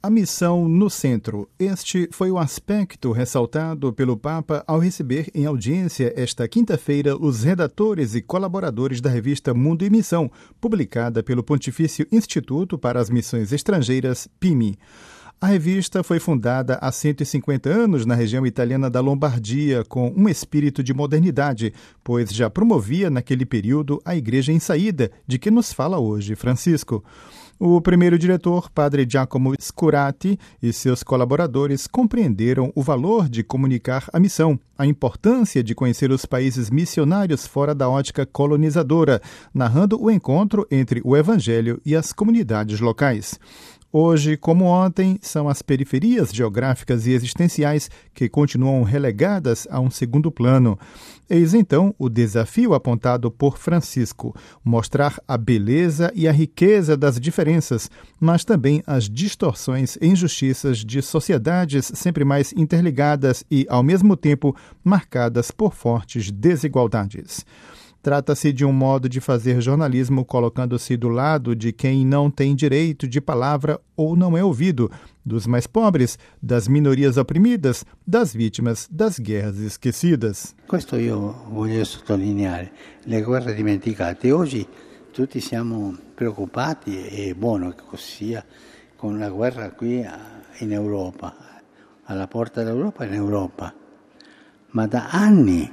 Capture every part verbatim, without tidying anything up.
A missão no centro. Este foi o aspecto ressaltado pelo Papa ao receber em audiência esta quinta-feira os redatores e colaboradores da revista Mundo e Missão, publicada pelo Pontifício Instituto para as Missões Estrangeiras, P I M I. A revista foi fundada há cento e cinquenta anos na região italiana da Lombardia, com um espírito de modernidade, pois já promovia naquele período a Igreja em Saída, de que nos fala hoje Francisco. O primeiro diretor, padre Giacomo Scurati, e seus colaboradores compreenderam o valor de comunicar a missão, a importância de conhecer os países missionários fora da ótica colonizadora, narrando o encontro entre o Evangelho e as comunidades locais. Hoje, como ontem, são as periferias geográficas e existenciais que continuam relegadas a um segundo plano. Eis então o desafio apontado por Francisco, mostrar a beleza e a riqueza das diferenças, mas também as distorções e injustiças de sociedades sempre mais interligadas e, ao mesmo tempo, marcadas por fortes desigualdades. Trata-se de um modo de fazer jornalismo colocando-se do lado de quem não tem direito de palavra ou não é ouvido, dos mais pobres, das minorias oprimidas, das vítimas das guerras esquecidas. Questo io voglio sottolineare, le guerre dimenticate. Oggi tutti siamo preoccupati, e è buono che così sia, con la guerra qui in Europa, alla porta dell'Europa in Europa. Ma da anni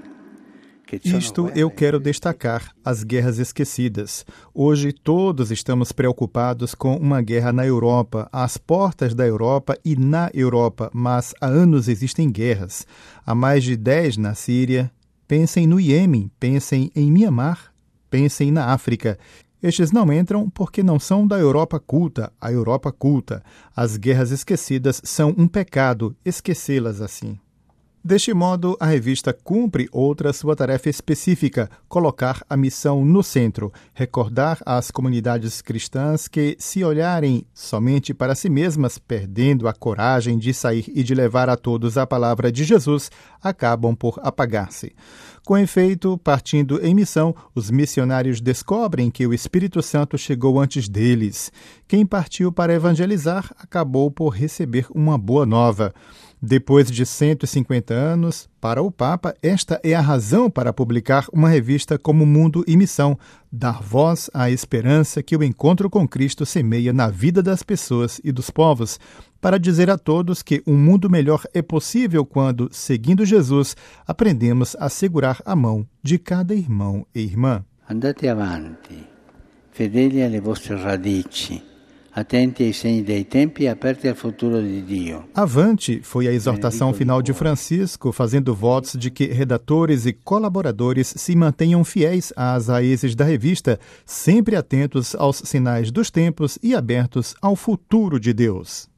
Isto eu quero destacar, as guerras esquecidas. Hoje todos estamos preocupados com uma guerra na Europa, às portas da Europa e na Europa, mas há anos existem guerras. Há mais de dez na Síria. Pensem no Iêmen, pensem em Mianmar, pensem na África. Estes não entram porque não são da Europa culta, a Europa culta. As guerras esquecidas são um pecado, esquecê-las assim. Deste modo, a revista cumpre outra sua tarefa específica, colocar a missão no centro, recordar às comunidades cristãs que, se olharem somente para si mesmas, perdendo a coragem de sair e de levar a todos a palavra de Jesus, acabam por apagar-se. Com efeito, partindo em missão, os missionários descobrem que o Espírito Santo chegou antes deles. Quem partiu para evangelizar acabou por receber uma boa nova. Depois de cento e cinquenta anos, para o Papa, esta é a razão para publicar uma revista como Mundo e Missão, dar voz à esperança que o encontro com Cristo semeia na vida das pessoas e dos povos, para dizer a todos que um mundo melhor é possível quando, seguindo Jesus, aprendemos a segurar a mão de cada irmão e irmã. Andate avanti, fedeli alle vostre radici. Atenti ai segni dei tempi e aperti al futuro di Dio. Avante foi a exortação final de Francisco, fazendo votos de que redatores e colaboradores se mantenham fiéis às raízes da revista, sempre atentos aos sinais dos tempos e abertos ao futuro de Deus.